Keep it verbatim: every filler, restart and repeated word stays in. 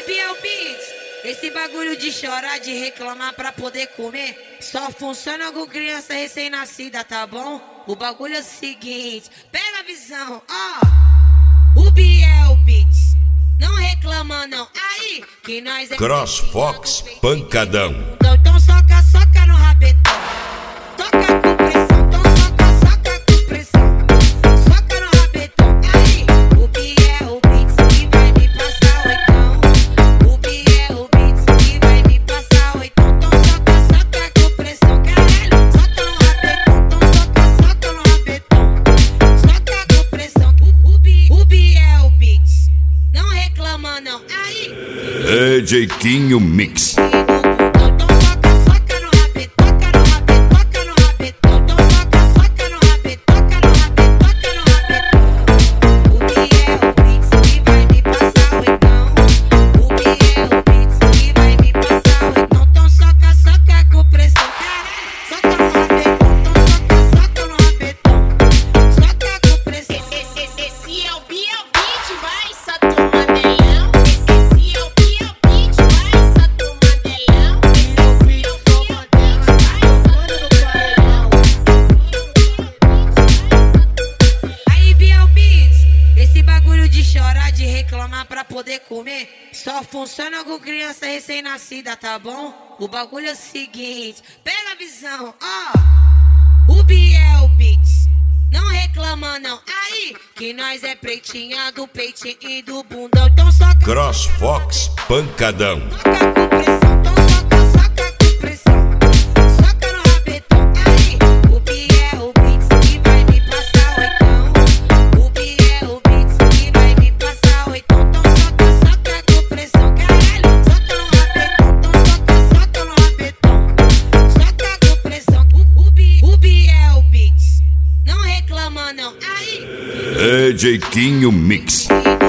Biel Beats, esse bagulho de chorar, de reclamar pra poder comer, só funciona com criança recém-nascida, tá bom? O bagulho é o seguinte, pega a visão, ó. O Biel Beats, não reclama não, aí que nós é CrossFox pancadão. Então, então soca, soca no rabetão. Toca com pressão, então soca, soca com pressão. Soca no rabetão, aí o Biel Beats que vai me passar o oitão. O Biel Beats que vai me passar o oitão. Então soca, soca com pressão, caralho. Soca no rabetão, então soca, soca no rabetão. Soca com pressão, o, o, Bi, o Biel Beats, não reclama não, aí D J Quinho Mix. De reclamar pra poder comer, só funciona com criança recém-nascida, tá bom? O bagulho é o seguinte, pega a visão, ó. O Biel Beats, não reclama não, aí que nós é pretinha do peitinho e do bundão. Então soca CrossFox pancadão. Soca com pressão, então soca, soca com pressão. Soca no rabetão, aí o Biel Beats que vai me passar o oitão. O Biel Beats que vai me passar o oitão. Então soca, soca com pressão, caralho. Soca no rabetão, então soca, soca no rabetão. Soca com pressão, o, o, Bi, o Biel Beats, não reclama não, aí D J Quinho Mix.